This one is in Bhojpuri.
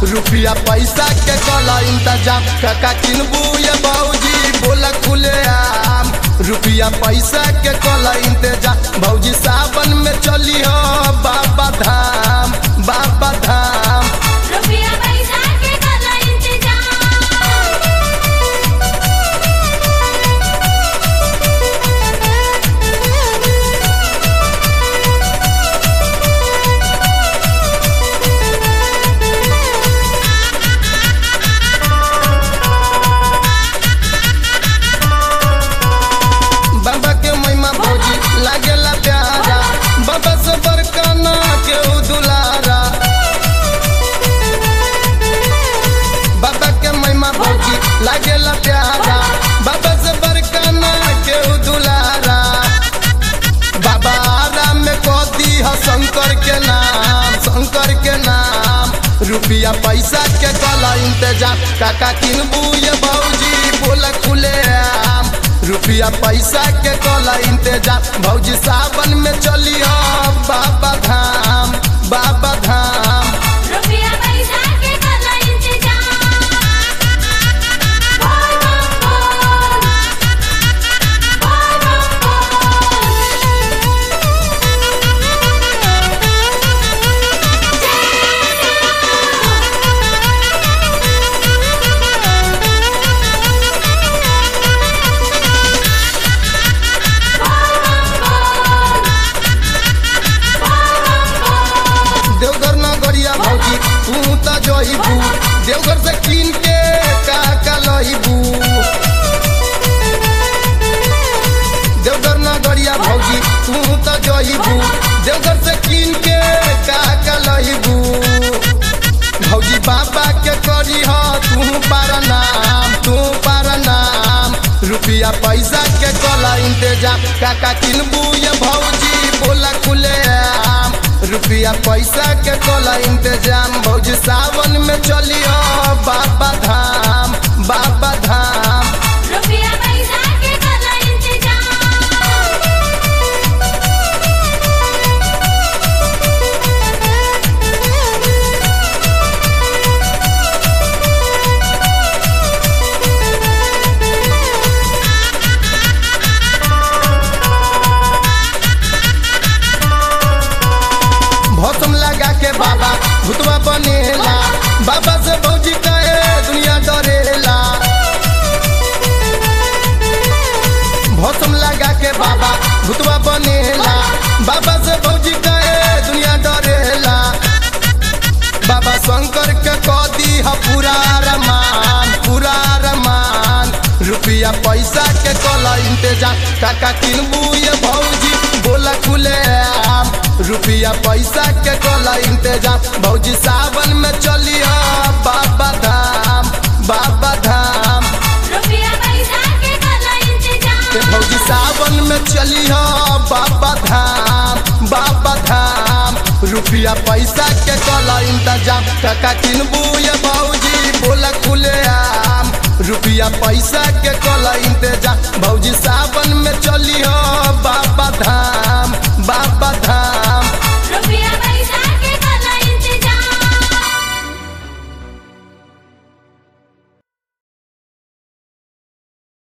रुपया पैसा के कला इंतजाम काका किनबू ये भौजी बोला खुले आम रुपया पैसा के कला इंतजाम भौजी सावन में चली हो बाबा धाम बाबा धाम रुपया पैसा के कला बाबा के महिमा भौजी लागेला प्यारा बाबा से बड़का ना के दुलारा बाबा के महिमा भौजी लागेला प्यारा बाबा से बड़का ना के दुलारा बाबा आराम में कह दी है शंकर के नाम रुपया पैसा के कला इंतजाम काका किनबू ये भौजी बोला खुले आम रुपया पैसा के कला इंतजाम भौजी सावन में चली हो बाबा धाम बाबा धाम रुपया पैसा के कला देवघर नगरिया भौजी तू तो जइबू देवघर से कीन के का लइबू देवघर नगरिया भौजी तू तो जइबू देवघर से कीन के का लइबू भौजी बाबा के करी हो तू पारा नाम रुपया पैसा के कला इंतजाम काका किनबू ये भौजी बोला खुले आम रुपया पैसा के कला इंतजाम भौजी सावन में चली हो बाबा धाम बाबा धाम रुपया पैसा के कला भौसम लगा के बाबा भूतवा बनेला बाबा से भौजी कहे दुनिया डरेला भौसम लगा के बाबा भूतवा बनेला बाबा से भौजी कहे दुनिया डरेला बाबा शंकर के कह दी है पूरा रमान रुपया पैसा के कला इंतजाम काका किनबू ये भौजी बोला खुले आम रुपया पैसा के कला इंतजाम भौजी सावन में चली हो बाबा धाम बाबा धाम रुपया पैसा के कला भौजी सावन में चली हो बाबा धाम रुपया पैसा के कला इंतजाम काका किनबू ये भौजी बोला खुले आम रुपया पैसा के कला इंतजाम भौजी सावन में चली हो